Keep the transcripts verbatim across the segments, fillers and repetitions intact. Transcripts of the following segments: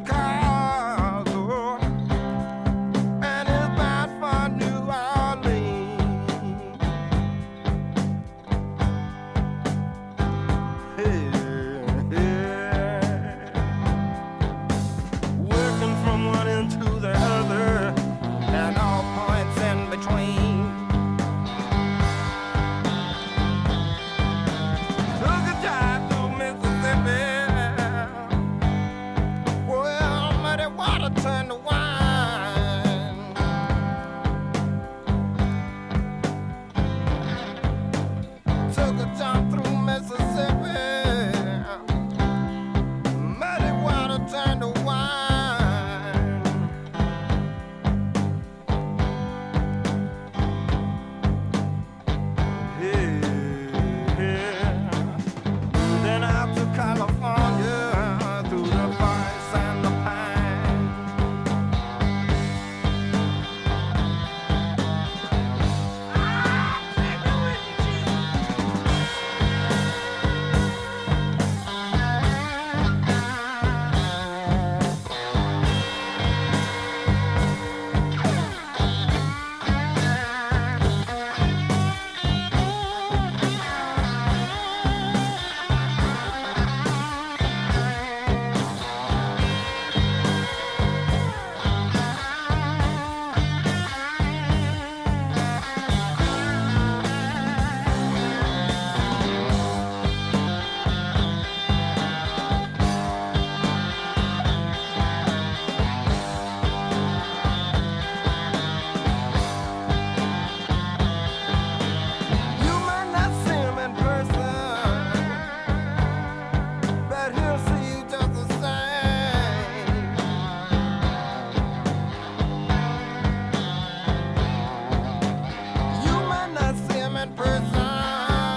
Chicago, and it's bound for New Orleans. Hey, yeah. Working from one end to the other, and all points in between. Took a drive through Mississippi. Well, muddy water turned to wine. Took a jump through Mississippi. Muddy water turned to wine. Yeah, yeah. Then out to California through the forest and the pine. You might not see him in person, but he'll see you just the same. You might not see him in person,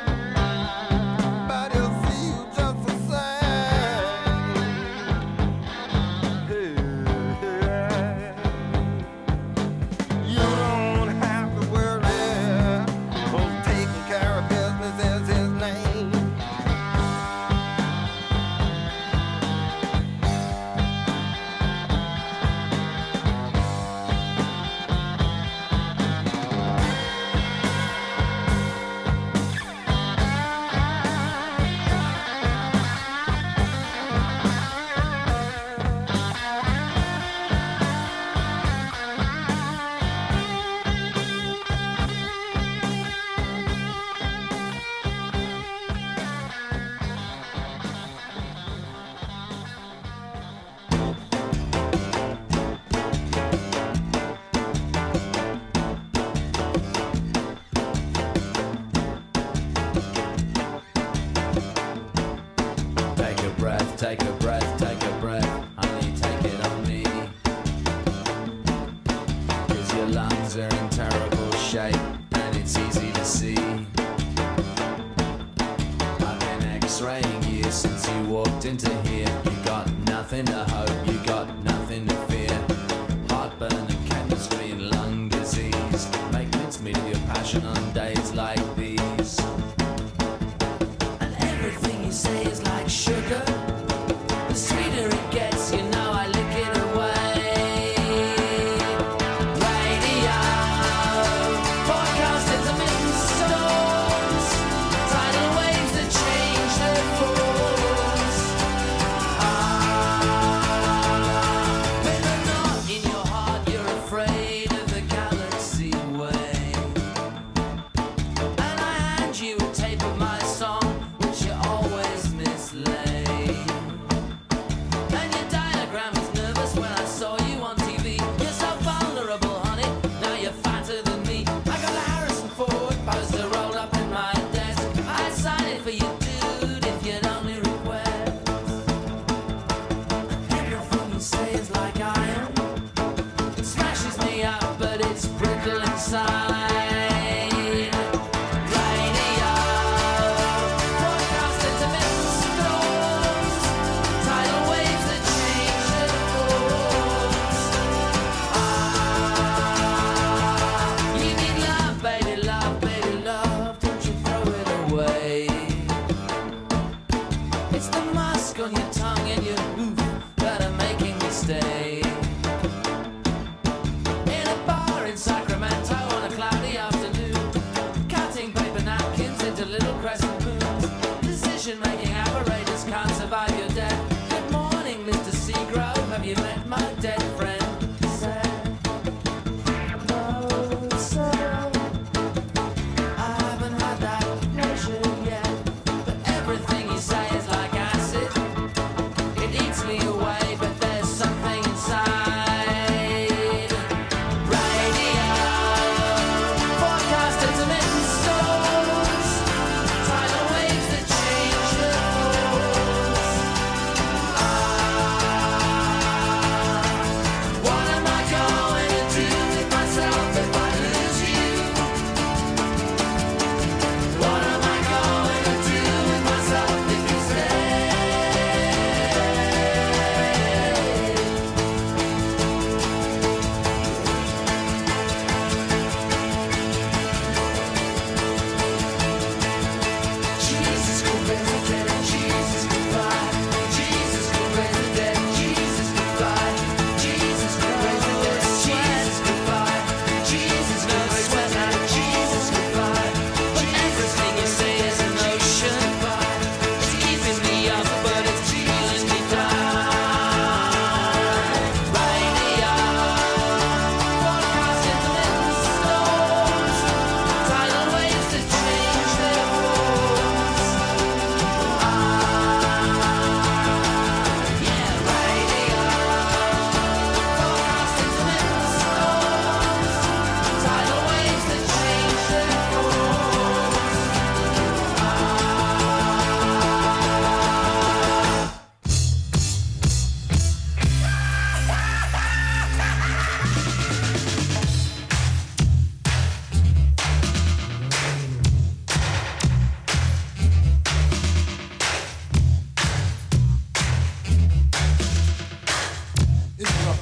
but he'll see you just the same. Yeah. You don't have to worry, 'cause taking care of business is his name. Take a breath, take a breath, take a breath. Honey, take it on me. 'Cause your lungs are in terrible shape, and it's easy to see. I've been x-raying you since you walked into here. You got nothing to hope, you got nothing to fear. Heartburn and chemistry and lung disease make mincemeat of your passion on days like these. And everything you say is like sugar. The sweeter it gets, you know I lick it away. Radio, forecast intermittent storms, tidal waves that change their forms. Ah, with a knot in your heart, you're afraid of the galaxy way. And I hand you a tape of my song, which you always mislay. And your diagram was nervous when I saw you on T V. You're so vulnerable, honey, now you're fatter than me. I got a Harrison Ford poster rolled up in my desk. I'd sign it for you, dude, if you'd only request. Everything you say is like iron. It smashes me up, but it's brittle inside. Radio, forecast intermittent storms, tidal waves that change their forms. Ah, you need love, baby, love, baby, love. Don't you throw it away. It's the musk on your tongue and your hoof that'll make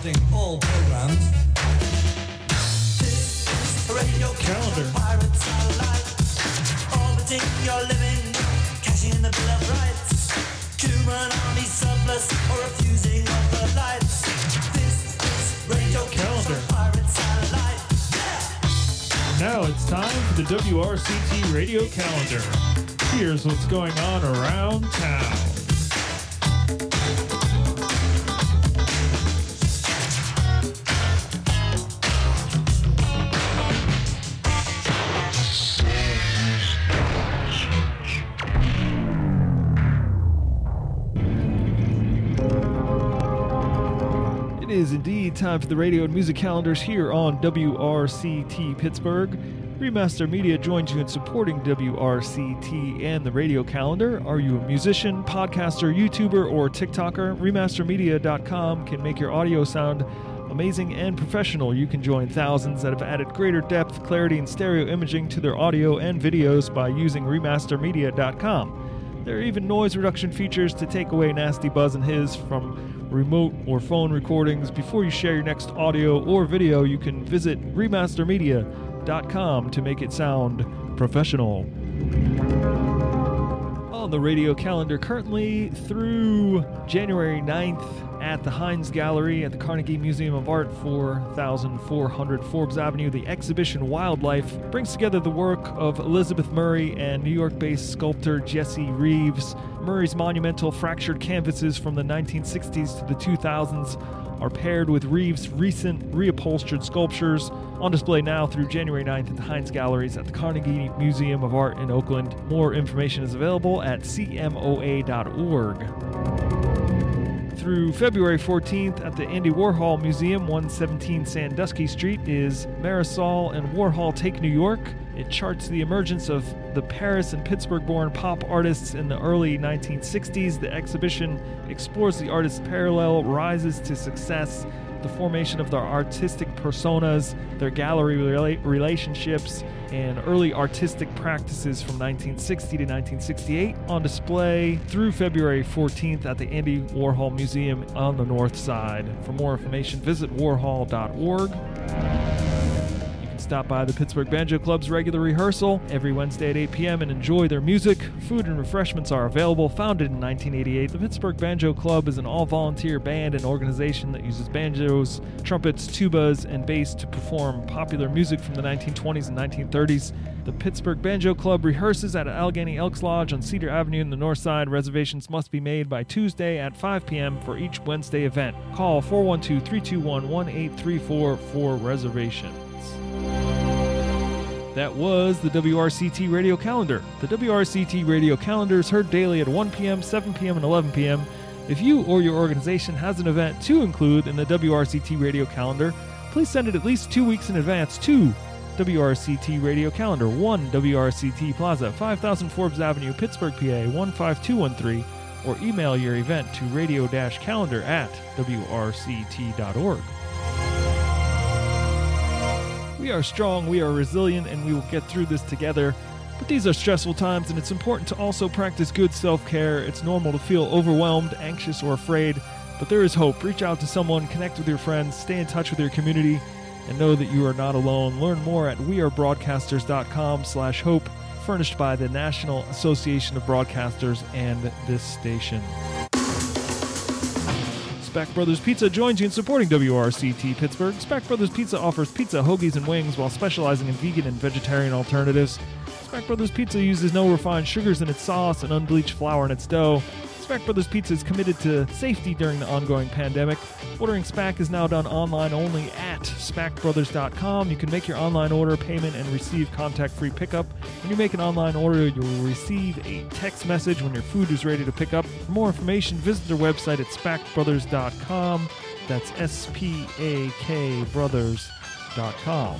interrupting all programs. This is a radio calendar. Pirate satellite, orbiting your living, cashing in the Bill of Rights. Human army surplus or refusing of the lights. This is radio calendar. Pirate satellite. Yeah. Now it's time for the W R C T radio calendar. Here's what's going on around town. It is indeed time for the radio and music calendars here on W R C T Pittsburgh. Remaster Media joins you in supporting W R C T and the radio calendar. Are you a musician, podcaster, YouTuber, or TikToker? Remaster Media dot com can make your audio sound amazing and professional. You can join thousands that have added greater depth, clarity, and stereo imaging to their audio and videos by using Remaster Media dot com. There are even noise reduction features to take away nasty buzz and hiss from remote or phone recordings. Before you share your next audio or video, you can visit Remaster Media dot com to make it sound professional. On the radio calendar currently through January ninth at the Heinz Gallery at the Carnegie Museum of Art, four thousand four hundred Forbes Avenue, the exhibition Wildlife brings together the work of Elizabeth Murray and New York-based sculptor Jesse Reeves. Murray's monumental fractured canvases from the nineteen sixties to the two thousands are paired with Reeves' recent reupholstered sculptures, on display now through January ninth at the Heinz Galleries at the Carnegie Museum of Art in Oakland. More information is available at C M O A dot org. Through February fourteenth at the Andy Warhol Museum, one seventeen Sandusky Street, is Marisol and Warhol Take New York. It charts the emergence of the Paris and Pittsburgh-born pop artists in the early nineteen sixties. The exhibition explores the artists' parallel rises to success, the formation of their artistic personas, their gallery rela- relationships, and early artistic practices from nineteen sixty to nineteen sixty-eight, on display through February fourteenth at the Andy Warhol Museum on the North Side. For more information, visit warhol dot org. Stop by the Pittsburgh Banjo Club's regular rehearsal every Wednesday at eight p.m. and enjoy their music. Food and refreshments are available. Founded in nineteen eighty-eight, the Pittsburgh Banjo Club is an all-volunteer band and organization that uses banjos, trumpets, tubas, and bass to perform popular music from the nineteen twenties and nineteen thirties. The Pittsburgh Banjo Club rehearses at Allegheny Elks Lodge on Cedar Avenue in the North Side. Reservations must be made by Tuesday at five p.m. for each Wednesday event. Call four one two, three two one, one eight three four for reservations. That was the W R C T radio calendar. The W R C T radio calendar is heard daily at one p.m., seven p.m., and eleven p.m. If you or your organization has an event to include in the W R C T radio calendar, please send it at least two weeks in advance to W R C T radio calendar, one W R C T Plaza, five thousand Forbes Avenue, Pittsburgh, P A, one five two one three, or email your event to radio-calendar at W R C T dot org. We are strong, we are resilient, and we will get through this together. But these are stressful times, and it's important to also practice good self-care. It's normal to feel overwhelmed, anxious, or afraid, but there is hope. Reach out to someone, connect with your friends, stay in touch with your community, and know that you are not alone. Learn more at wearebroadcasters dot com slash hope, furnished by the National Association of Broadcasters and this station. Spack Brothers Pizza joins you in supporting W R C T Pittsburgh. Spack Brothers Pizza offers pizza, hoagies, and wings while specializing in vegan and vegetarian alternatives. Spack Brothers Pizza uses no refined sugars in its sauce and unbleached flour in its dough. Spack Brothers Pizza is committed to safety during the ongoing pandemic. Ordering Spack is now done online only at spack brothers dot com. You can make your online order, payment, and receive contact-free pickup. When you make an online order, you'll receive a text message when your food is ready to pick up. For more information, visit their website at spack brothers dot com. That's S P A K brothers dot com.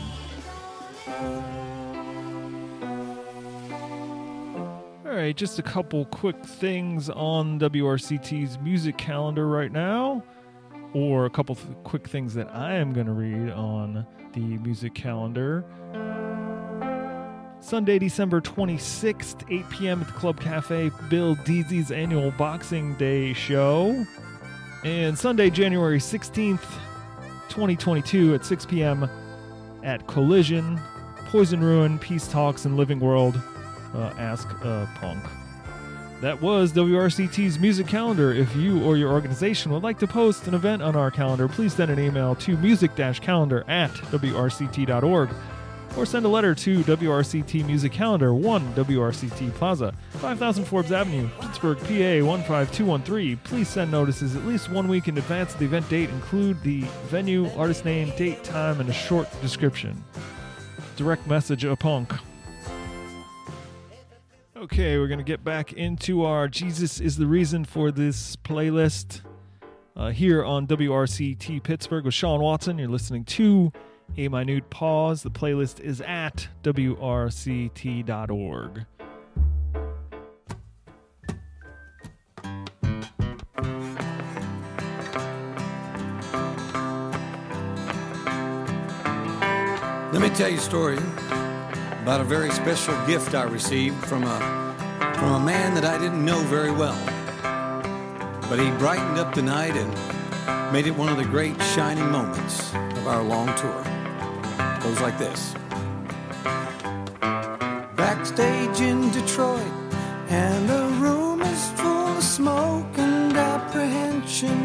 All right, just a couple quick things on W R C T's music calendar right now, or a couple th- quick things that I am going to read on the music calendar. Sunday, December twenty-sixth, eight p.m. at the Club Cafe, Bill Deasy's annual Boxing Day show. And Sunday, January sixteenth, twenty twenty-two at six p.m. at Collision, Poison Ruin, Peace Talks, and Living World. Uh, ask uh, Punk. That was W R C T's music calendar. If you or your organization would like to post an event on our calendar, please send an email to music-calendar at w r c t dot org or send a letter to W R C T Music Calendar, one W R C T Plaza, five thousand Forbes Avenue, Pittsburgh, P A one five two one three. Please send notices at least one week in advance of the event date. Include the venue, artist name, date, time, and a short description. Direct message a Punk. Okay, we're going to get back into our Jesus is the Reason for this playlist uh, here on W R C T Pittsburgh with Sean Watson. You're listening to A Minute Pause. The playlist is at w r c t dot org. Let me tell you a story about a very special gift I received from a from a man that I didn't know very well. But he brightened up the night and made it one of the great shining moments of our long tour. It goes like this. Backstage in Detroit, and the room is full of smoke and apprehension.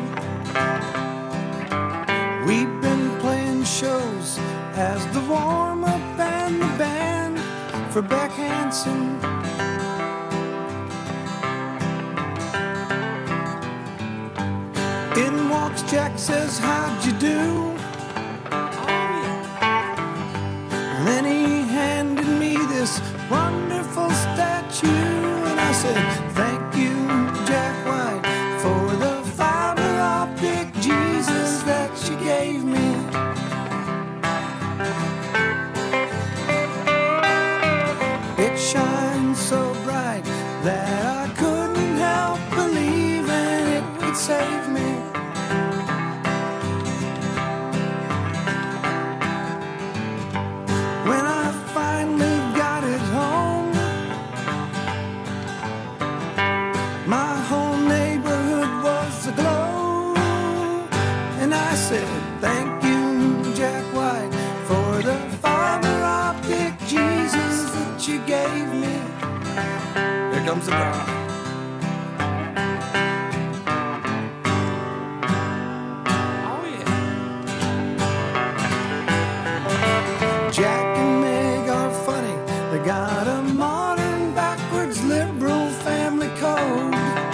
We've been playing shows as the warm-up and the band for Beck Hansen. In walks Jack, says, how'd you do? And then he handed me this wonderful statue, and I said, thank you, Jack White, for the fiber optic Jesus that you gave me. It shines so bright that I couldn't help believing it would save me. When I finally got it home, my whole neighborhood was aglow, and I said, thank you, Jack White, for the fiber optic Jesus that you gave me. Here comes the power. Oh yeah. Jack and Meg are funny. They got a modern, backwards, liberal family code.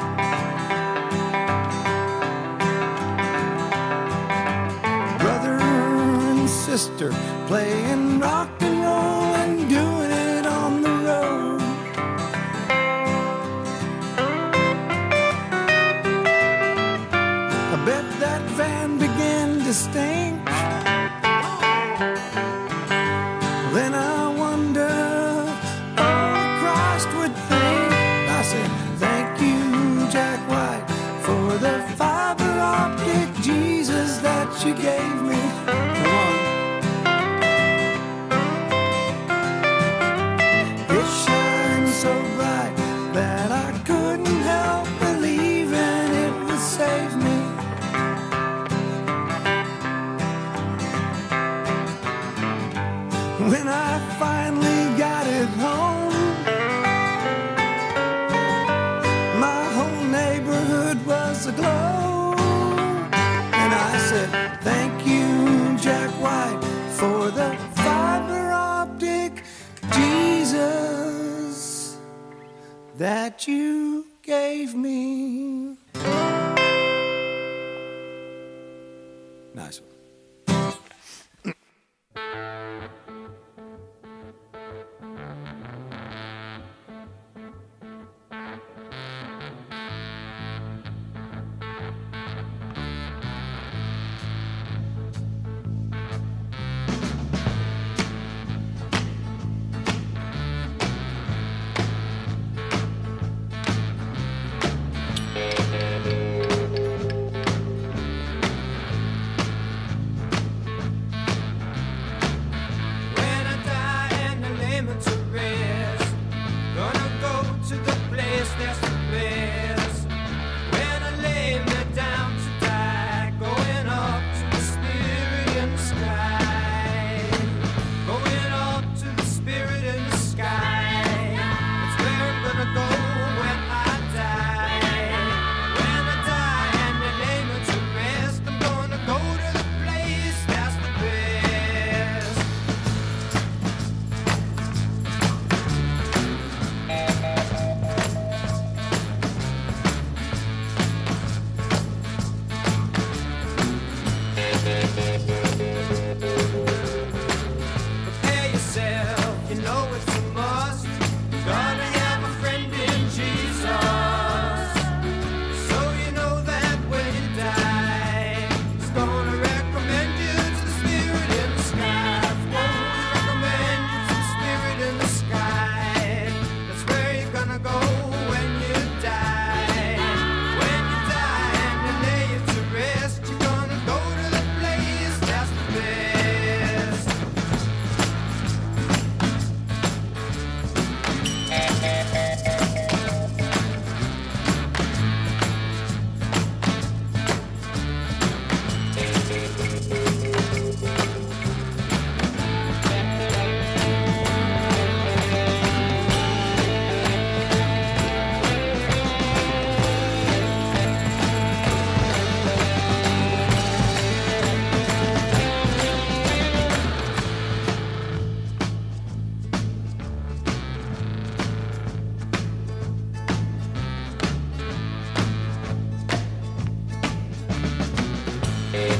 Brother and sister playing rock and roll and doing it on the road. I bet that van began to stink. Then I wonder what Christ would think. I said, thank you, Jack White, for the fiber optic Jesus that you gave me. Come on. It shines so bright that I couldn't help believing it would save me. When I finally got it home, my whole neighborhood was aglow, and I said, thank you, Jack White, for the fiber optic Jesus that you gave me. Nice one.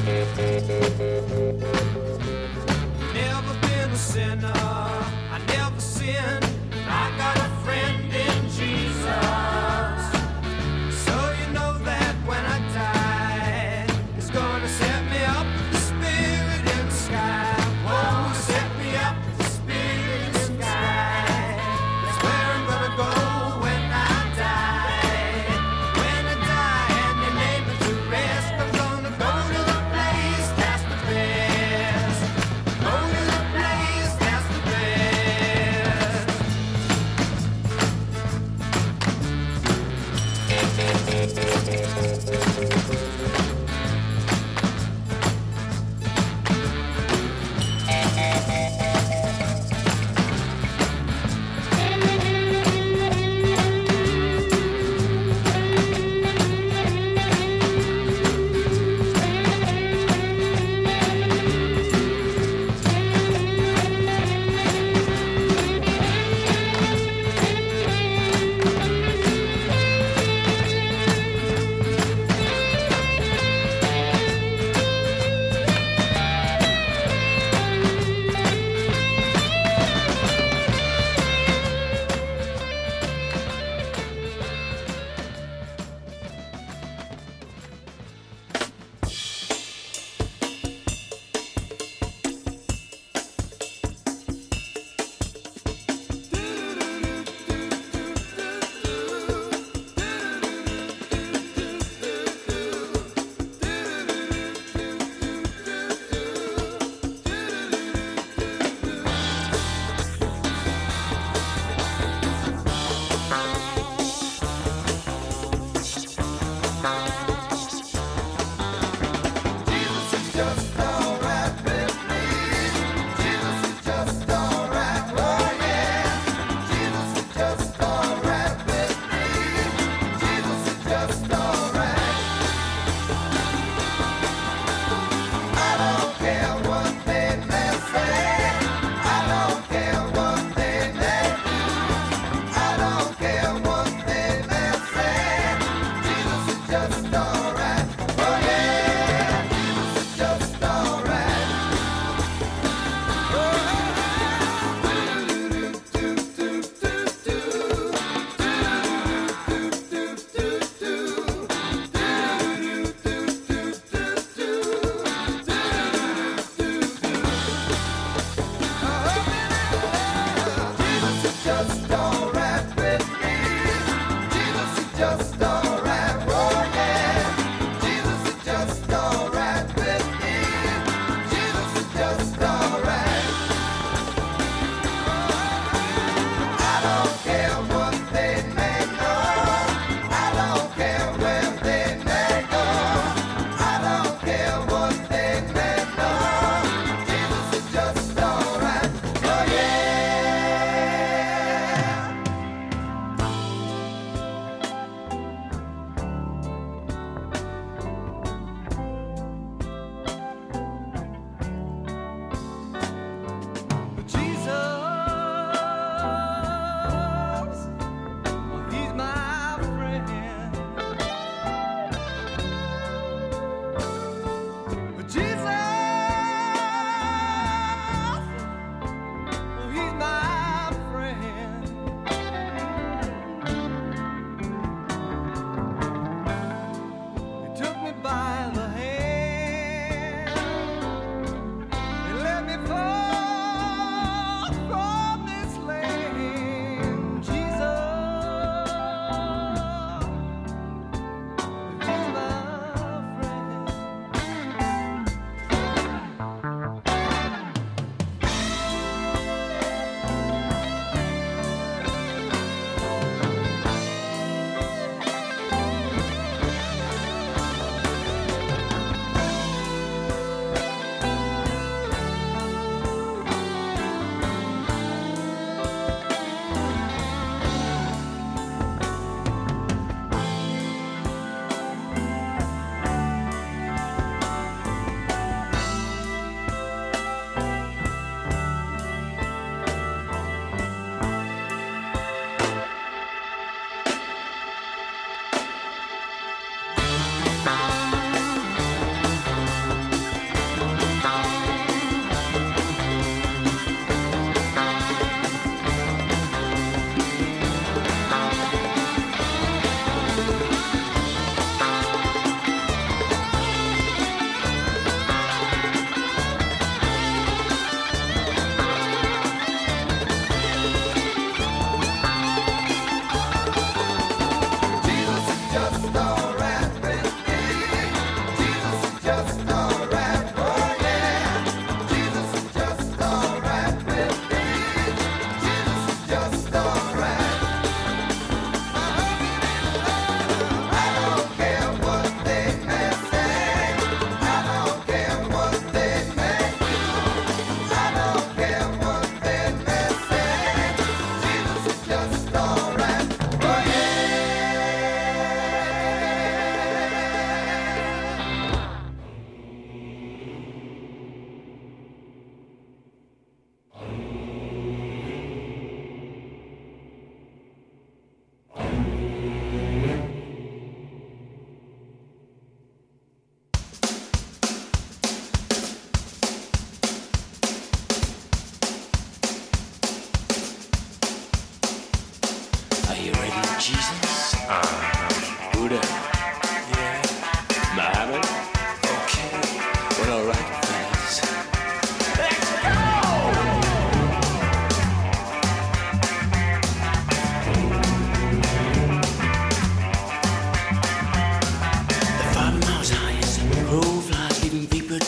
Never been a sinner, I never sinned. I got a friend in Jesus. So you know that when I die, it's gonna set me up with the spirit in the sky. Oh, set me up with the spirit in the sky. That's where I'm gonna go when I die. When I die and they lay me to rest, I'm gonna go to the place that's the best.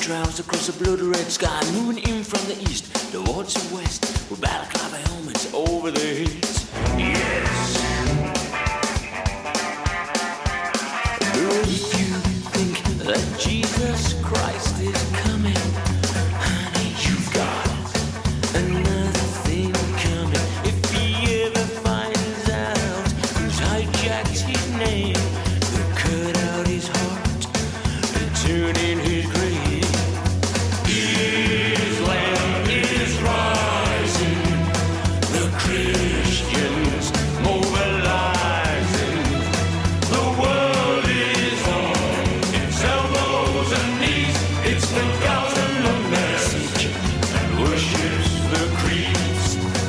trails across the blood-red sky, moving in from the east towards the west, with balaclava helmets over their heads. Yes. But if you think that Jesus Christ is coming, honey, you've got another thing coming. If he ever finds out who's hijacked his name, they'll cut out his heart and turn in his grave. Islam is rising, the Christians mobilizing. The world is on its elbows and knees. It's forgotten the message and worships the creeds.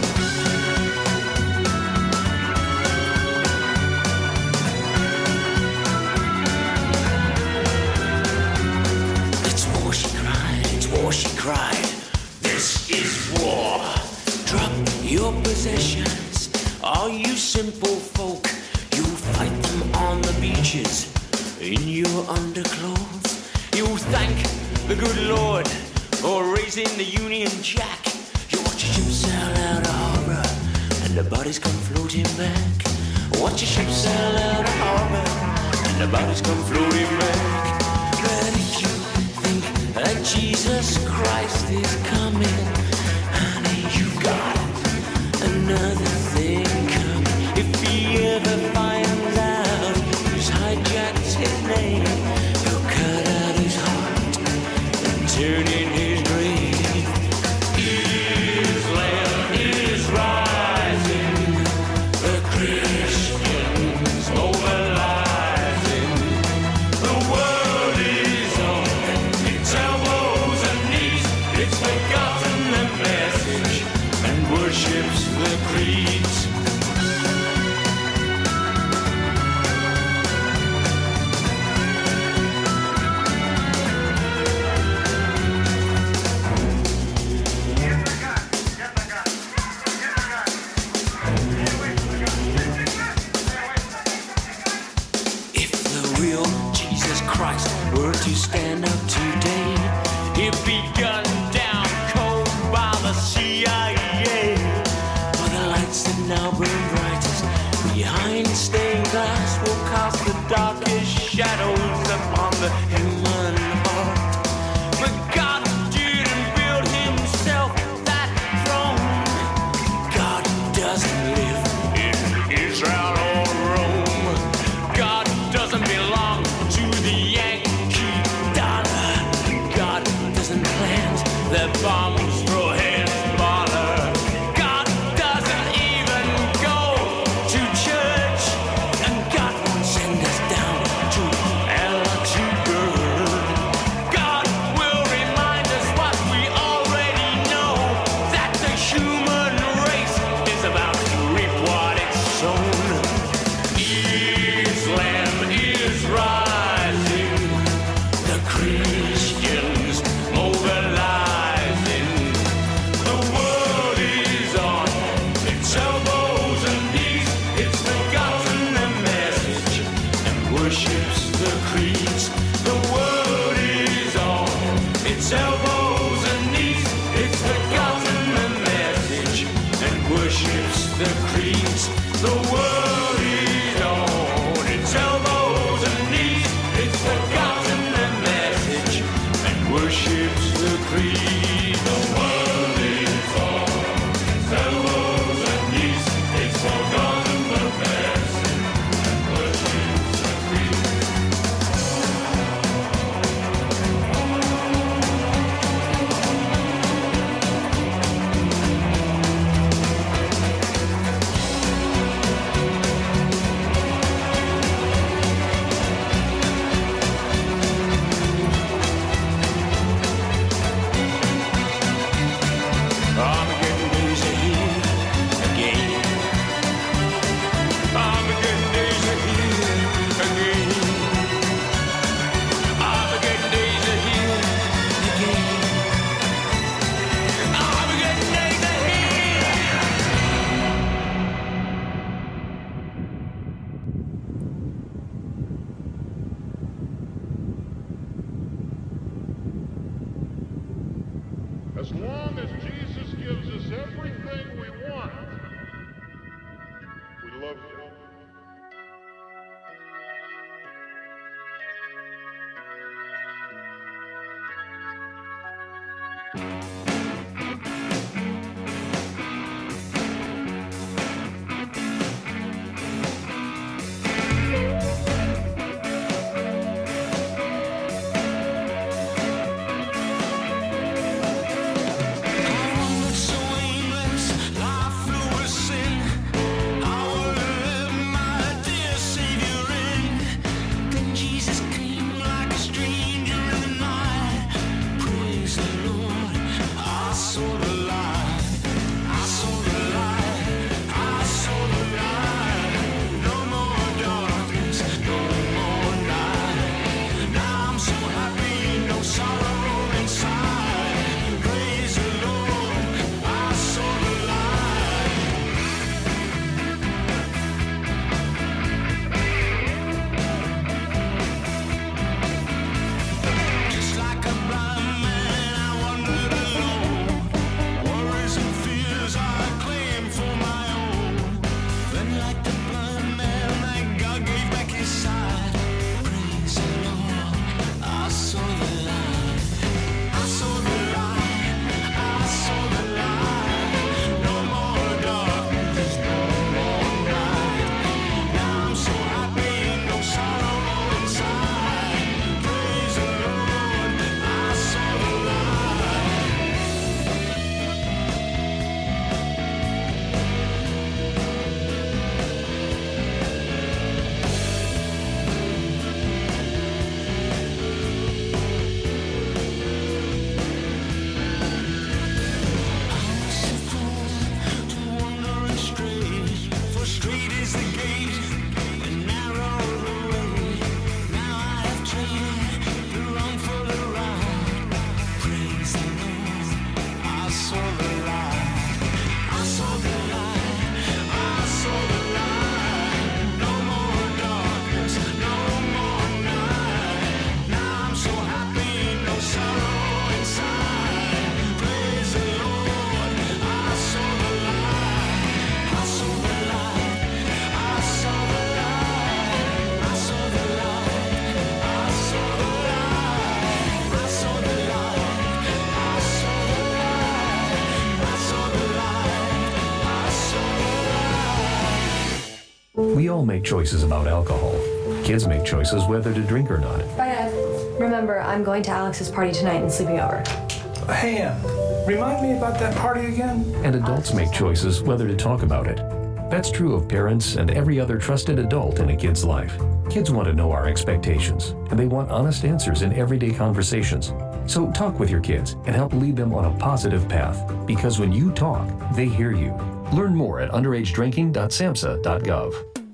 It's war, she cried, it's war, she cried. This is war. Drop your possessions, all you simple folk. You fight them on the beaches in your underclothes. You thank the good Lord for raising the Union Jack. You watch a ship sail out of harbor and the bodies come floating back. Watch a ship sail out of harbor and the bodies come floating back. But if you think that Jesus Christ is coming, honey, you got another thing coming. If he ever finds out who's hijacked his name, he'll cut out his heart and turn in his grave. Islam is rising, the Christians mobilizing. The world is on its elbows and knees. It's forgotten the message and worships the creeds. If the real Jesus Christ were to stand up today, he'd be gunned down cold by the C I A. For the lights that now burn brightest behind stained glass will cast the darkest shadows upon the human heart. But God didn't build himself that throne. God doesn't live in Israel or Rome. God doesn't belong to the Yankee dollar. God doesn't plant the bombs for Hezbollah. God doesn't even go to church, and God won't send us down to El Jubur. God will remind us what we already know, that the human race is about to reap what it's sown. Islam is rising, the Christians mobilizing. The world is on its elbows and knees. It's forgotten the message and worships the creeds. The world is on its elbows and knees. It's forgotten the message and worships the creeds. The world is on its elbows and knees. It's forgotten the message and worships the creed. The world is on its elbows and knees. It's forgotten the message and worships the creed. As long as Jesus gives us everything we want, we love you. We all make choices about alcohol. Kids make choices whether to drink or not. Bye, Dad. Remember, I'm going to Alex's party tonight and sleeping over. Hey, Em, remind me about that party again? And adults make choices whether to talk about it. That's true of parents and every other trusted adult in a kid's life. Kids want to know our expectations, and they want honest answers in everyday conversations. So talk with your kids and help lead them on a positive path, because when you talk, they hear you. Learn more at underage drinking dot samhsa dot gov.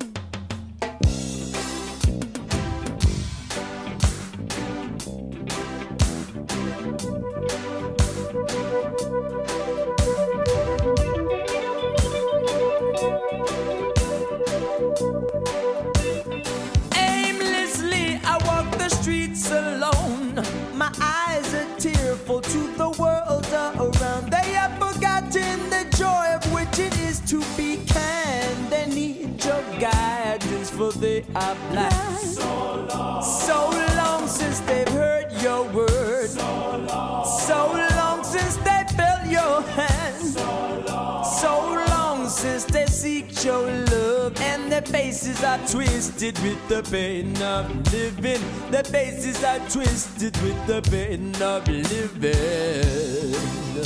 Aimlessly, I walk the streets alone. My eyes are tearful to the world around. They have forgotten the joy of which it is to be kind. They need your guidance, for they are blind. So long, so long since they've heard your word. So long, so long since they felt your hand. So long, so long since they seek your love, and their faces are twisted with the pain of living. Their faces are twisted with the pain of living.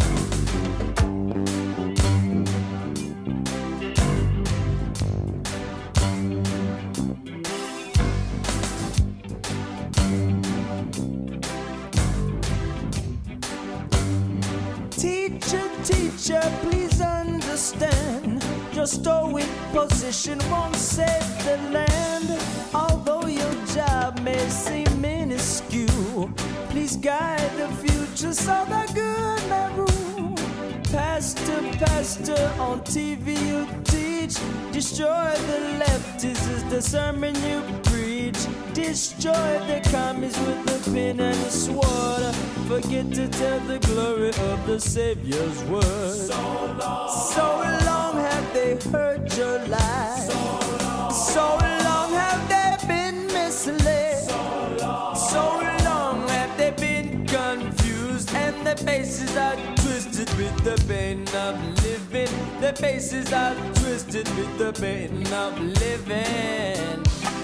Teacher, teacher, please understand. Your stoic position won't save the land. Although your job may seem minuscule, please guide the future so the good may rule. Pastor, pastor on T V you teach. Destroy the lefties is the sermon you preach. Destroy the commies with the pen and the sword. Forget to tell the glory of the Savior's word. So long, so long have they heard your lies. So long, so long have they been misled. So long, so long have they been confused, and their faces are twisted with the pain of living. Their faces are twisted with the pain of living.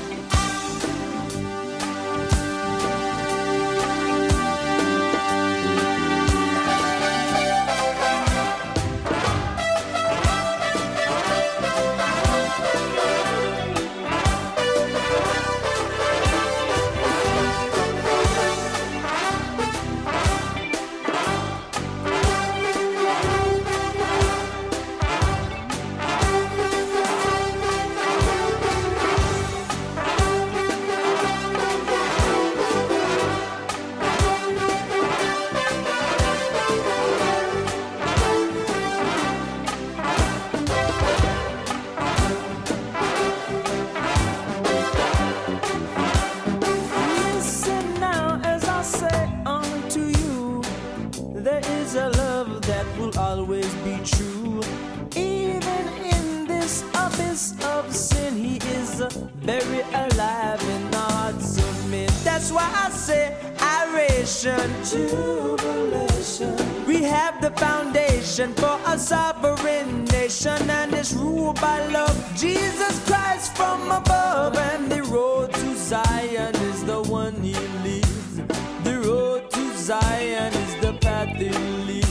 Always be true. Even in this abyss of sin, he is very alive in the hearts of men. That's why I say adoration, jubilation. We have the foundation for a sovereign nation, and it's ruled by love. Jesus Christ from above, and the road to Zion is the one he leads. The road to Zion is the path he leads.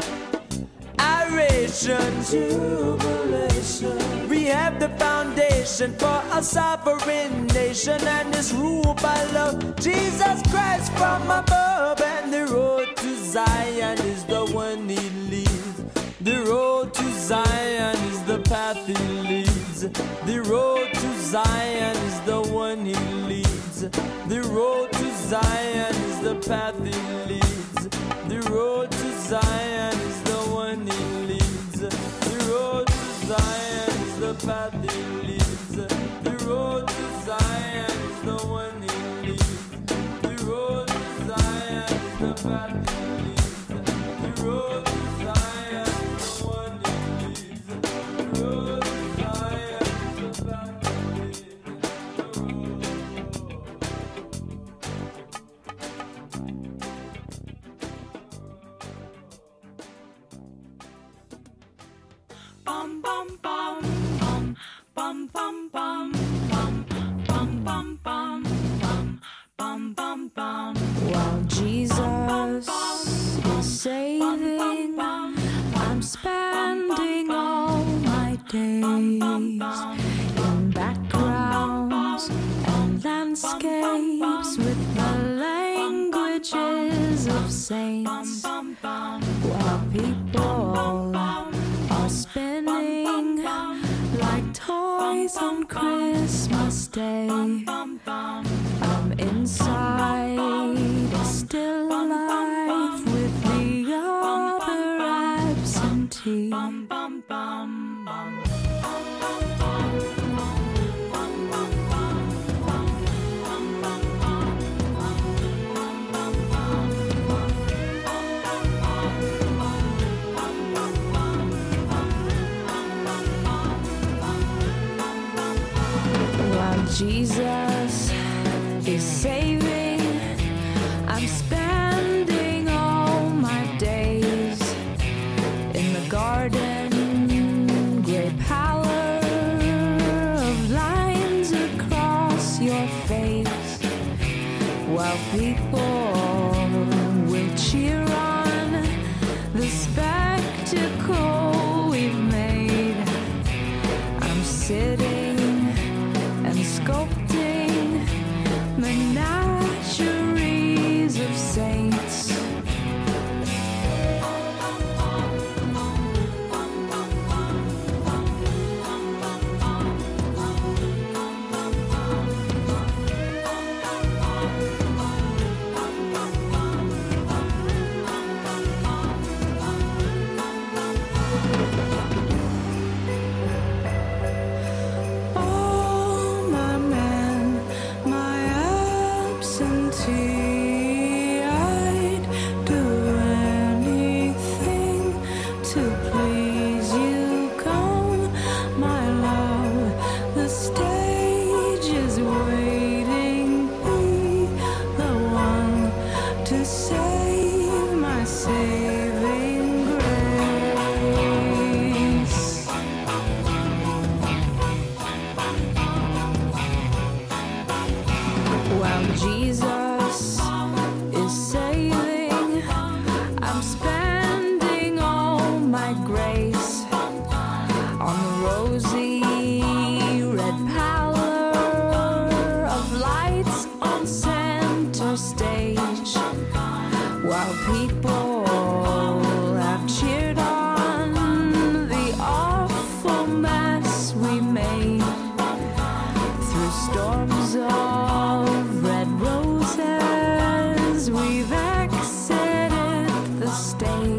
Jubilation. We have the foundation for a sovereign nation, and it's ruled by love. Jesus Christ from above, and the road to Zion is the one he leads. The road to Zion is the path he leads. The road to Zion is the one he leads. The road to Zion is the path he leads. The road to Zion is the one he leads. The road to Zion is the path he leads. The road to Zion is the one he leads. The road to Zion is the path he leads. The road to Zion is the one he leads. The road to Zion is the path he leads. Bum bum bum bum bum bum bum bum bum bum bum bum bum. While Jesus is saving, I'm spending all my days in backgrounds and landscapes with the languages of saints. While people are spinning like toys on Christmas Day, I'm inside a still life with the other absentee. Jesus is saving, I'm spending all my days in the garden, gray pallor of lines across your face, while people will cheer on the spectacle we've made. I'm sitting sculpting the night. I'm spending all my grace on the rosy red pallor of lights on center stage, while people have cheered on the awful mess we made through storms of red roses. We've exited the stage.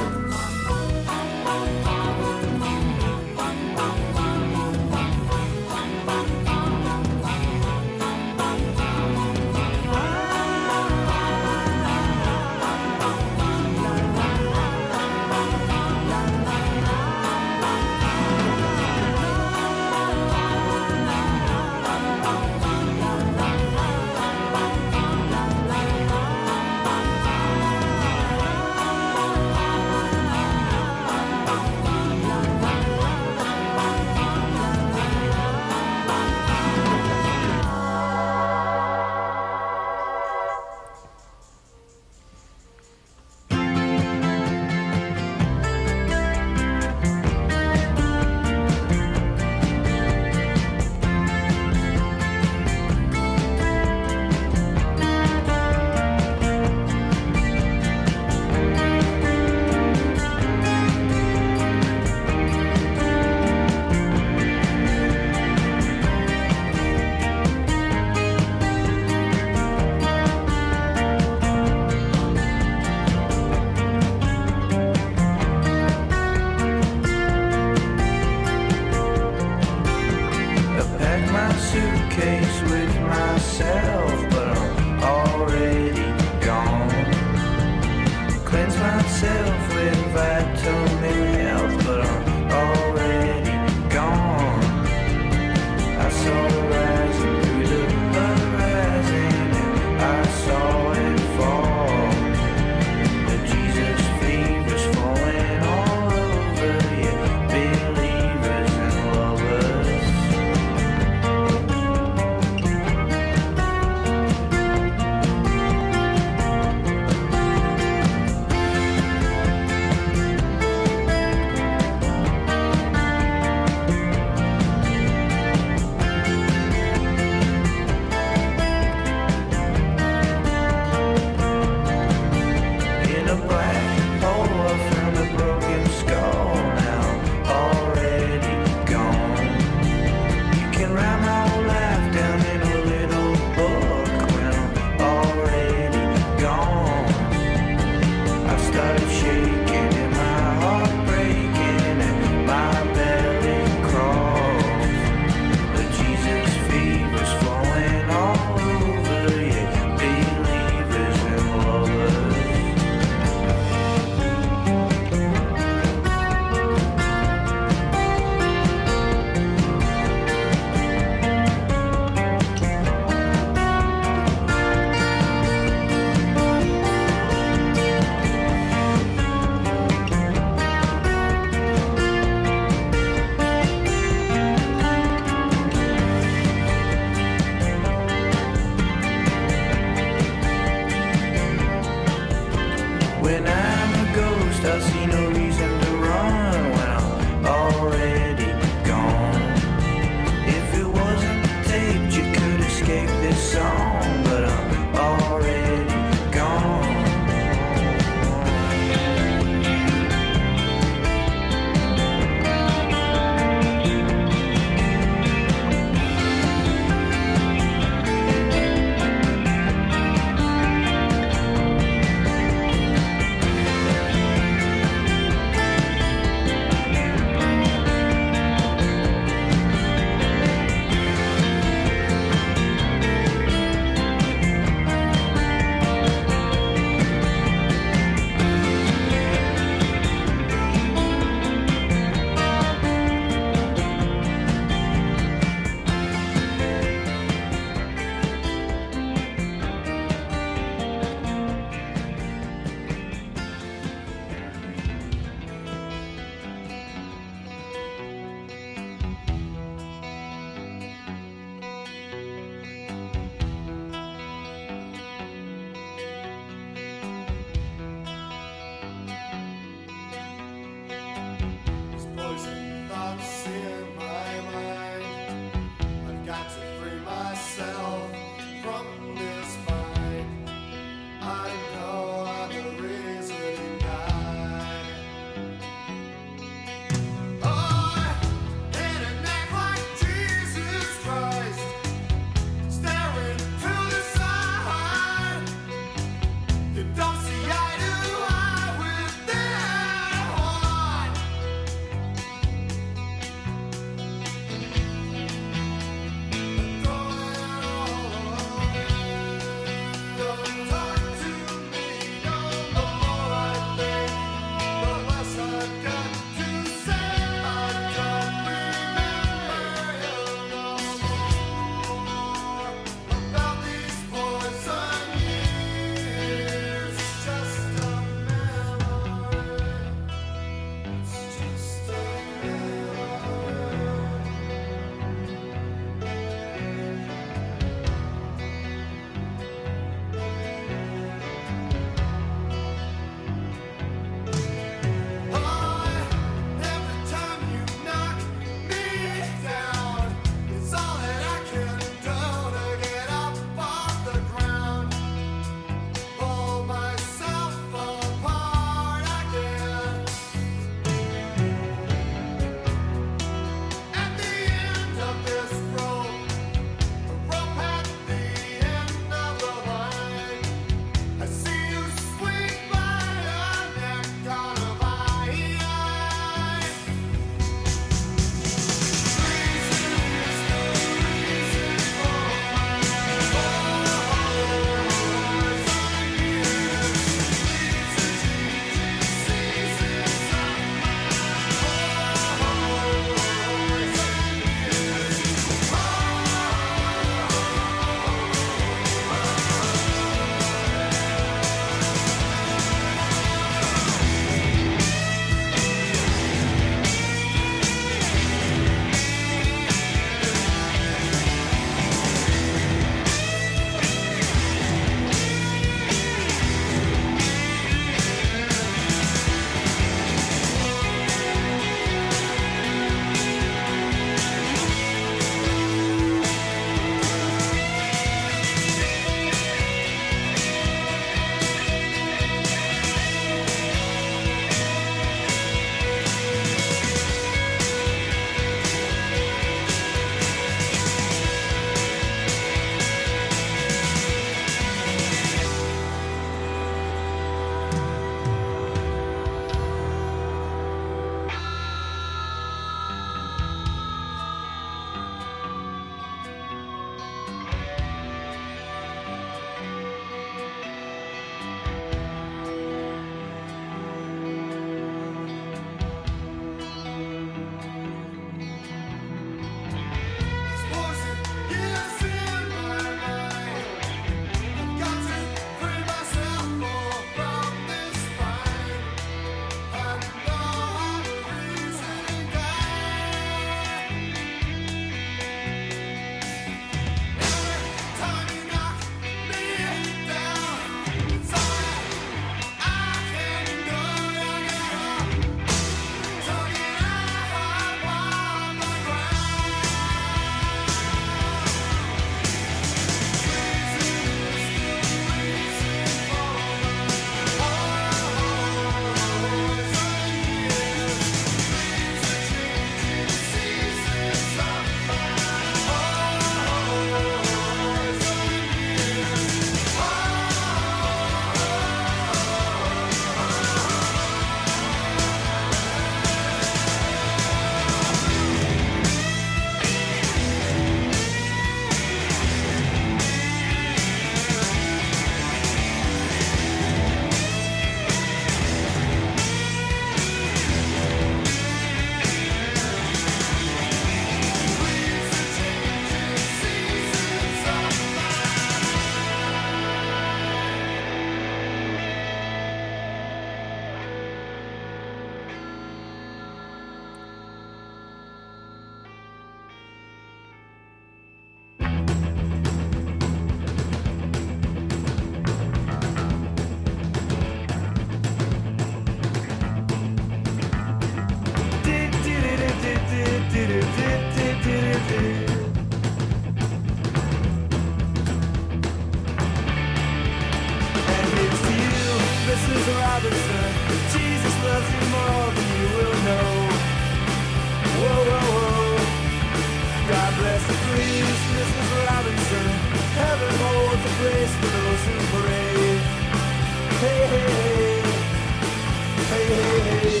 And here's to you, Missus Robinson. Jesus loves you more than you will know. Whoa, whoa, whoa. God bless you, please, Missus Robinson. Heaven holds a place for those who pray. Hey, hey, hey. Hey, hey, hey.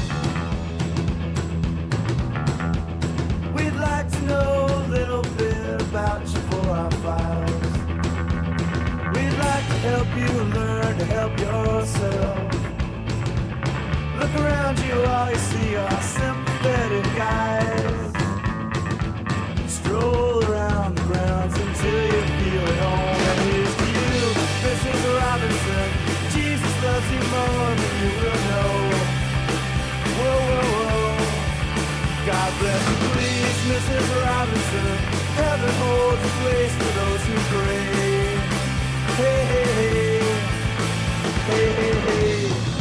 We'd like to know a little bit about you for our files. We'd like to help you learn to help yourself. Look around you, all you see are sympathetic guys. Stroll around the grounds until you feel at home. And here's to you, Missus Robinson. Jesus loves you more than you will know. Whoa, whoa, whoa. God bless you, please, Missus Robinson. Heaven holds a place for those who pray. Hey, hey, hey. Hey, hey, hey.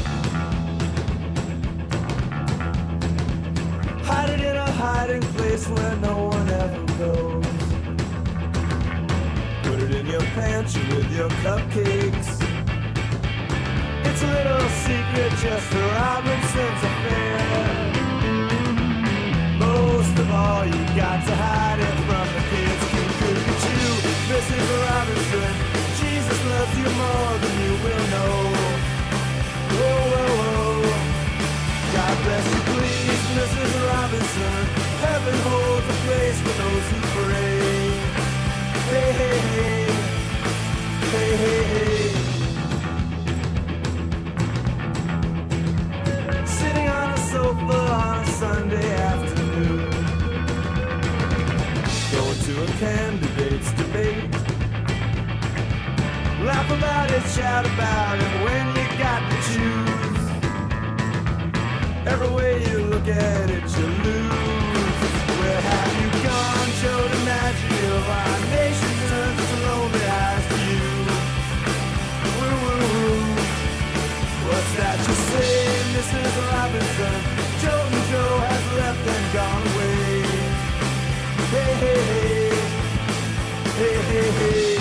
Hide it in a hiding place where no one ever goes. Put it in your pantry with your cupcakes. It's a little secret just for Robinson's affair. Most of all, you got to hide it from the kids. Look at you, Missus Robinson. Jesus loves you more than you will know. Whoa, whoa, whoa. God bless you, please, Missus Robinson. Heaven holds a place for those who pray. Hey, hey, hey. Hey, hey, hey. Sitting on a sofa on a Sunday afternoon, going to a candidate's debate. Laugh about it, shout about it when you got to choose. Every way you look at it, you lose. Where have you gone, Joe DiMaggio? Our nation turns its lonely eyes to you. Woo, woo, woo. What's that you say, Missus Robinson? Joe and Joe has left and gone away. Hey, hey, hey. Hey, hey, hey.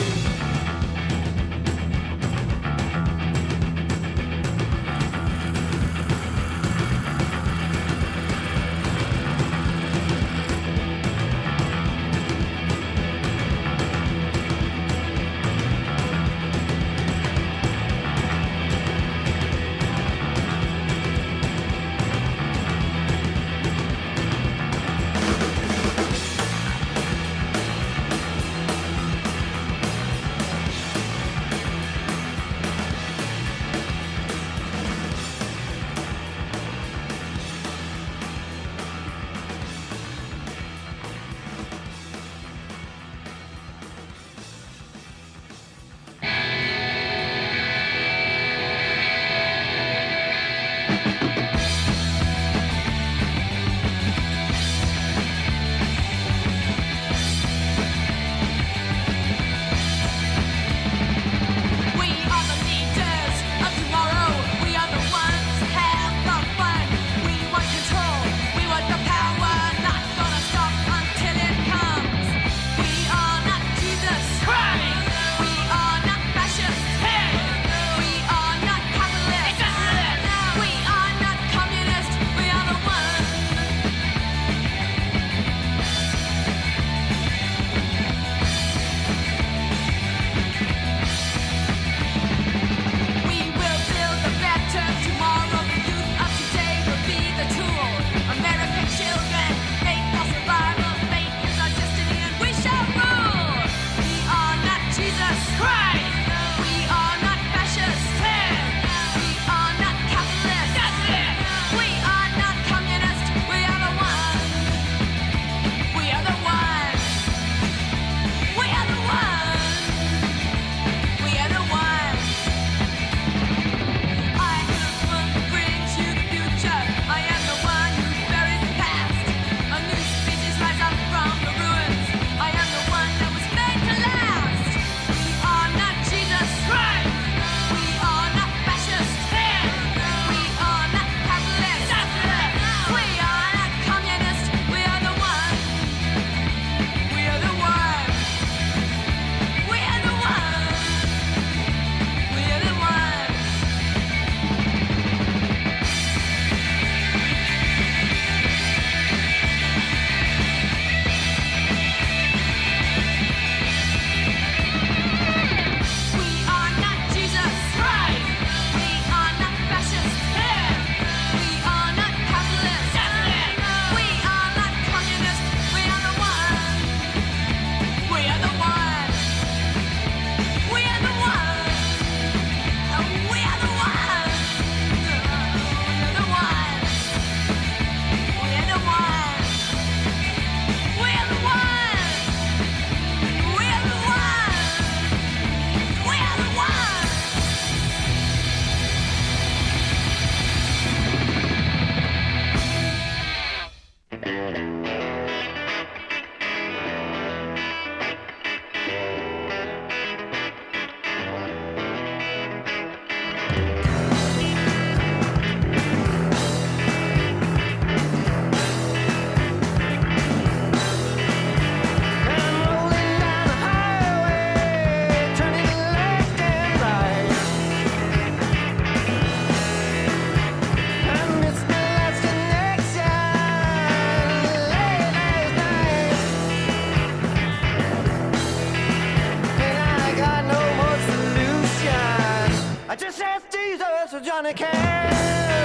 Johnny Cash.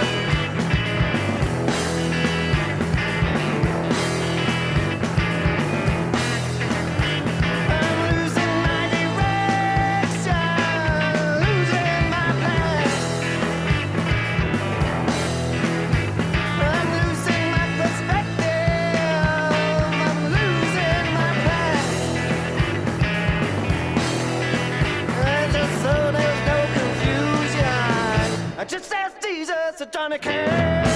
I'm losing my direction, losing my path. I'm losing my perspective, I'm losing my path. And just so there's no confusion, I just ask Jesus to Johnny Cash.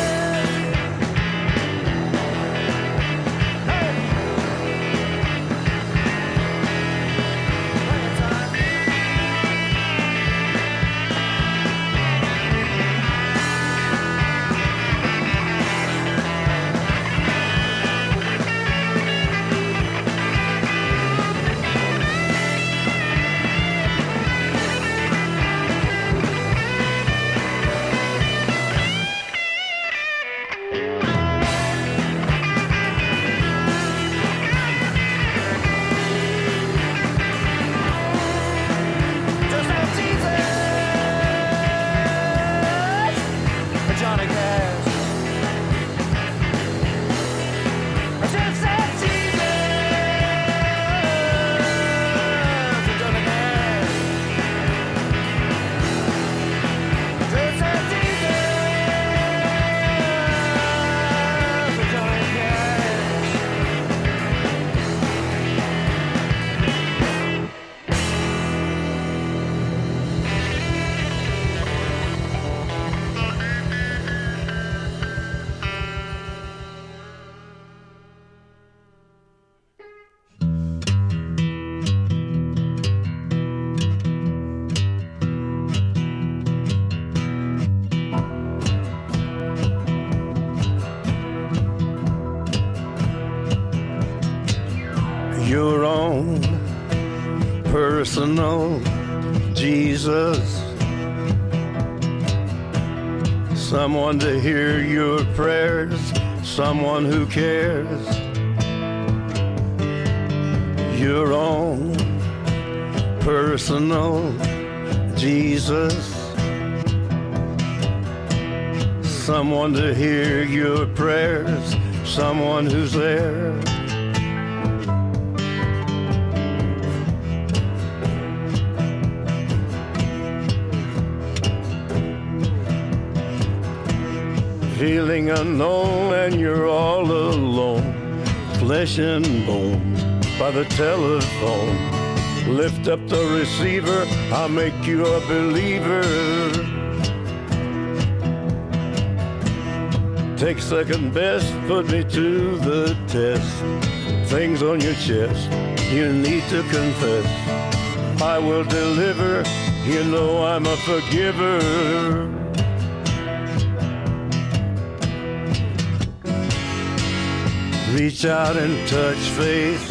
Your own personal Jesus, someone to hear your prayers, someone who cares. Your own personal Jesus, someone to hear your prayers, someone who's there. Feeling unknown and you're all alone, flesh and bone by the telephone. Lift up the receiver, I'll make you a believer. Take second best, put me to the test. Things on your chest, you need to confess. I will deliver, you know I'm a forgiver. Reach out and touch faith.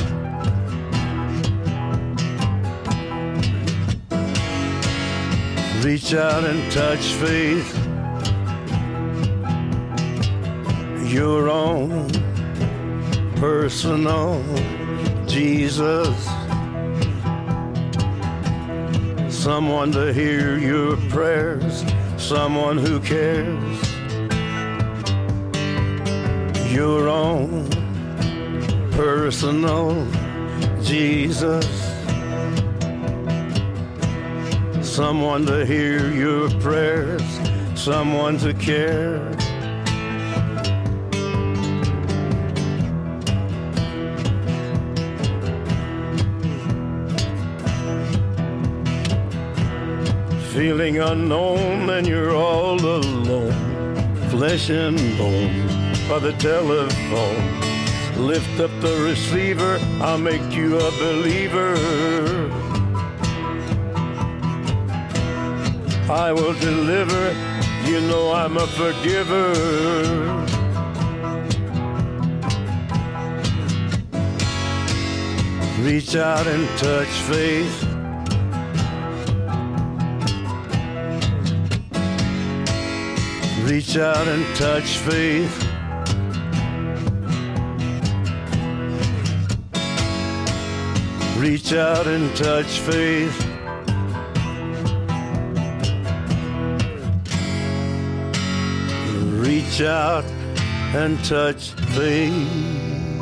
Reach out and touch faith. Your own personal Jesus, someone to hear your prayers, someone who cares. Your own personal Jesus, someone to hear your prayers, someone to care. Feeling unknown and you're all alone, flesh and bone by the telephone. Lift up the receiver, I'll make you a believer. I will deliver, you know I'm a forgiver. Reach out and touch faith. Reach out and touch faith. Reach out and touch faith. reach out and touch things.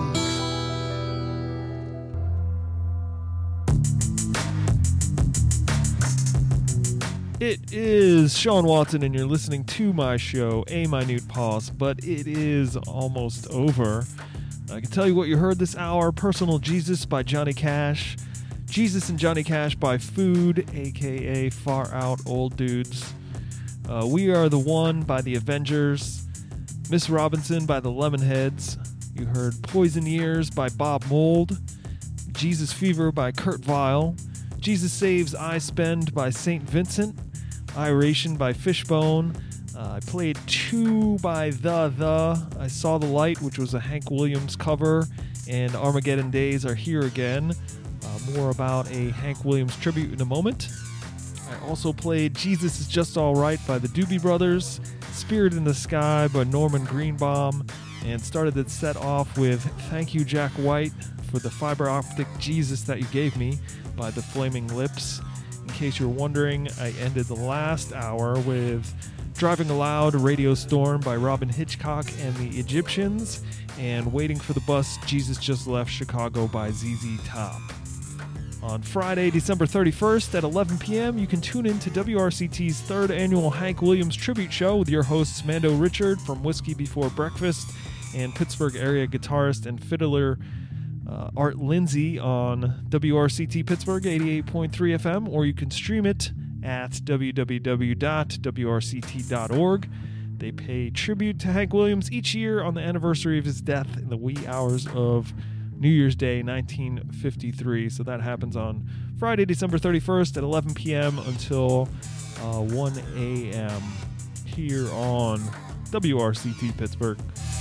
It is Sean Watson, and you're listening to my show, A Minute Pause, but it is almost over. I can tell you what you heard this hour: Personal Jesus by Johnny Cash, Jesus and Johnny Cash by Food, aka Far Out Old Dudes, uh, We Are the One by the Avengers, Miss Robinson by the Lemonheads. You heard Poison Years by Bob Mould, Jesus Fever by Kurt Vile, Jesus Saves I Spend by Saint Vincent, Iration by Fishbone. Uh, I played Two by The The, I Saw the Light, which was a Hank Williams cover, and Armageddon Days Are Here Again. Uh, more about a Hank Williams tribute in a moment. I also played Jesus Is Just Alright by the Doobie Brothers, Spirit in the Sky by Norman Greenbaum, and started the set off with Thank You Jack White for the Fiber Optic Jesus That You Gave Me by the Flaming Lips. In case you're wondering, I ended the last hour with Driving Aloud, Radio Storm by Robin Hitchcock and the Egyptians, and Waiting for the Bus, Jesus Just Left Chicago by Z Z Top. On Friday, December thirty-first at eleven p.m., you can tune in to W R C T's third annual Hank Williams Tribute Show with your hosts Mando Richard from Whiskey Before Breakfast and Pittsburgh area guitarist and fiddler Uh, Art Lindsay on W R C T Pittsburgh eighty-eight point three F M, or you can stream it at w w w dot w r c t dot org. They pay tribute to Hank Williams each year on the anniversary of his death in the wee hours of New Year's Day nineteen fifty-three. So that happens on Friday, December thirty-first at eleven p.m. until uh, one a.m. here on W R C T Pittsburgh.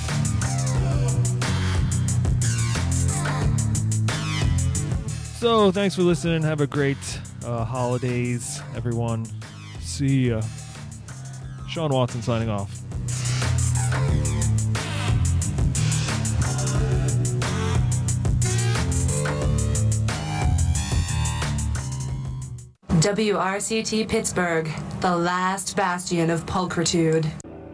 So, thanks for listening. Have a great uh, holidays, everyone. See ya. Sean Watson signing off. W R C T Pittsburgh, the last bastion of pulchritude.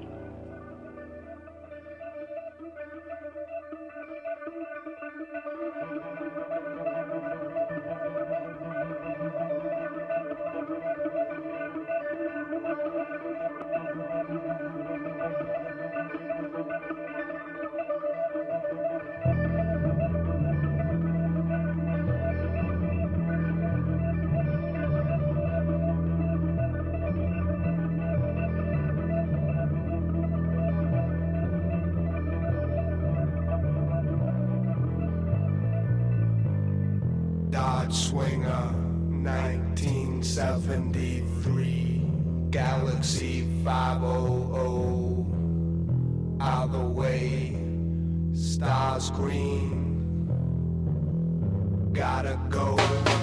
Dodge Swinger, nineteen seventy-three, Galaxy five hundred, out the way, stars green, gotta go.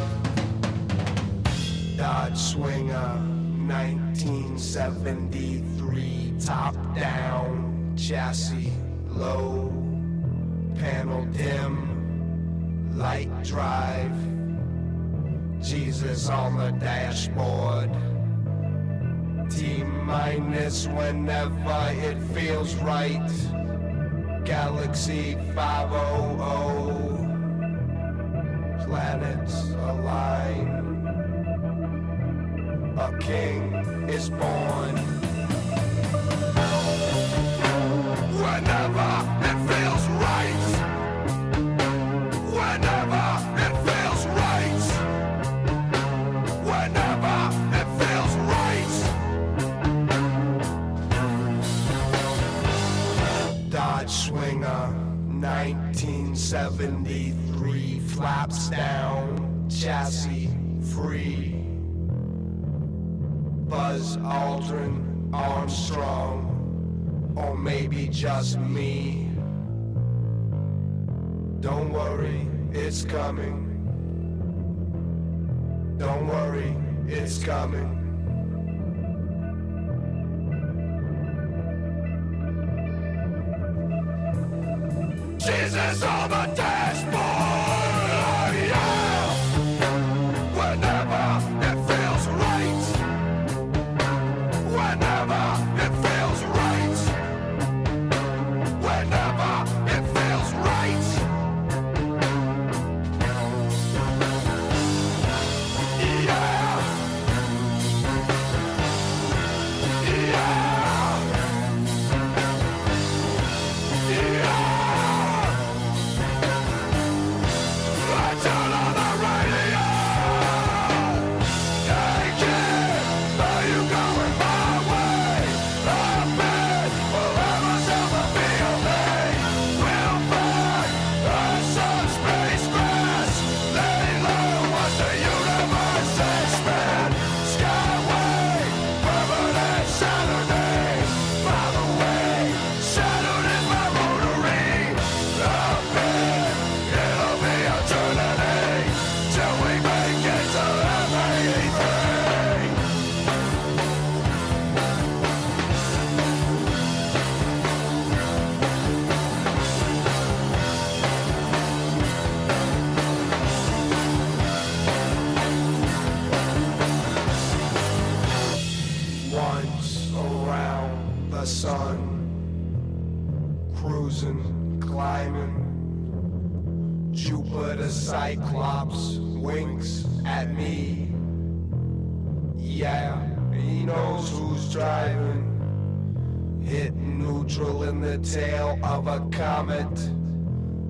Dodge Swinger, nineteen seventy-three, top down, chassis low, panel dim, light drive, Jesus on the dashboard, T-minus whenever it feels right, Galaxy five hundred, planets align, a king is born. Whenever it feels right, whenever it feels right, whenever it feels right. Dodge Swinger, nineteen seventy-three, flaps down, chassis free. Buzz Aldrin, Armstrong, or maybe just me. Don't worry, it's coming. Don't worry, it's coming. Jesus on the dashboard, oh yeah. Whenever it feels right, whenever it feels right, the sun. Cruising, climbing. Jupiter Cyclops winks at me. Yeah, he knows who's driving. Hitting neutral in the tail of a comet.